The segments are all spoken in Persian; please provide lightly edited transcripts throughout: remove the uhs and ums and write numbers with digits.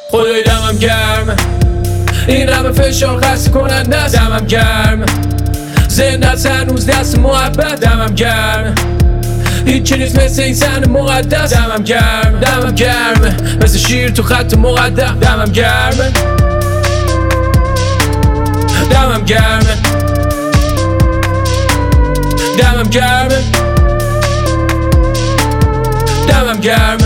خدای دمم گرم، این همه فشار خسته کننده است. دمم گرم، زنده است هنوز دست محبت. دمم گرم، هیچی نیست مثل این صحنه مقدس. دمم گرم، دمم گرم، مثل شیر تو خط مقدم. دمم گرم، دمم گرم، دمم گرم، دمم گرم.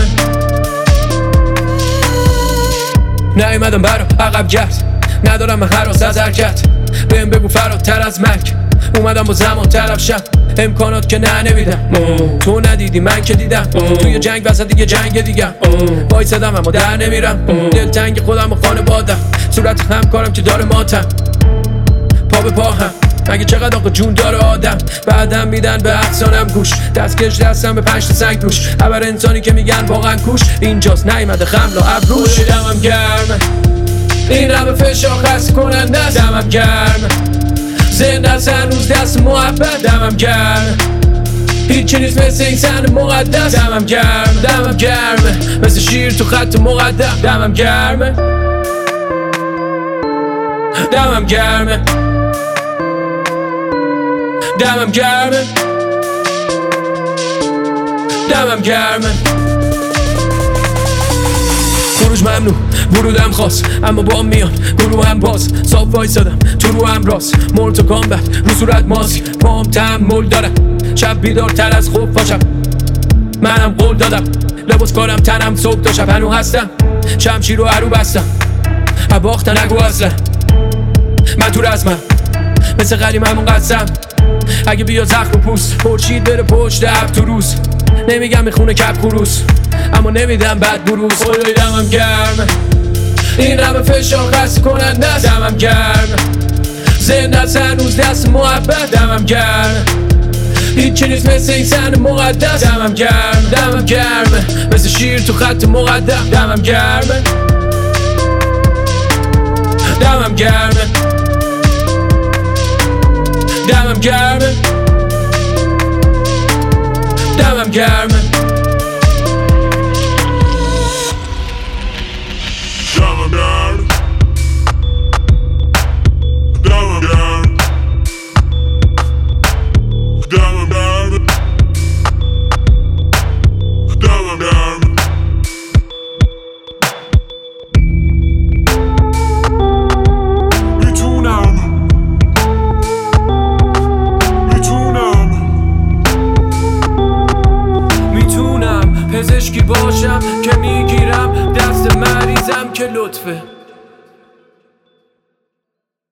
نیومدم برا عقب گرد، ندارم من هراس از حرکت. بهم بگو فراتر از مرگ، اومدم با زمان طرف شم. امکانات که نمیدم، تو ندیدی من که دیدم. توی جنگ وسط دیگه جنگ دیگم، وایسادم اما در نمیرم. دلتنگ خودم و خانوادم، صورت همکارم که داره ماتم. پا به پا هم، مگه چقدر آقا جون داره آدم. بعدم میدن به افسانم گوش، دستکش دستم به 5 تا سنگ روش. خبر انسانی که میگن واقعا کوش، اینجاست نیومده خمل و ابروش. دمم گرم، این همه فشار خسته کننده است. دمم گرم، زنده است هنوز دست محبت. دمم گرم، هیچی نیست مثل این صحنه مقدس. دمم گرم، دمم گرم، مثل شیر تو خط مقدم. دمم گرم، دمم گرم، دمم گرم، دمم گرم. خروج ممنوع، ورودم خاص، اما با میان گروه هم باز. صاف وایسادم تو رو هم راست، مول تو کامبت رو صورت ماسک. پام تحمل دارم، شب بیدارتر از خوب باشم. منم قول دادم، لباس کارم تنم صبح تا شب. هنو هستم، شمشیر رو عرو بستم. باختن نگو اصلا، من تو رسمم مثل قدیم همون قدسم. اگه بیا زخم و پوست، پرچید بره پشت اب تو روز. نمیگم میخونه کپ خروس، اما نمیدم بد بروز. خدای دمم گرم، این همه فشار خسته کننده است. دمم گرم، زنده است هنوز دست محبت. دمم گرم، هیچی نیست مثل این صحنه مقدس. دمم گرم، دمم گرم، مثل شیر تو خط مقدم. دمم گرم، دمم گرم، دمم گرم، دمم گرم. پزشکی باشم که میگیرم دست مریضم که لطفه.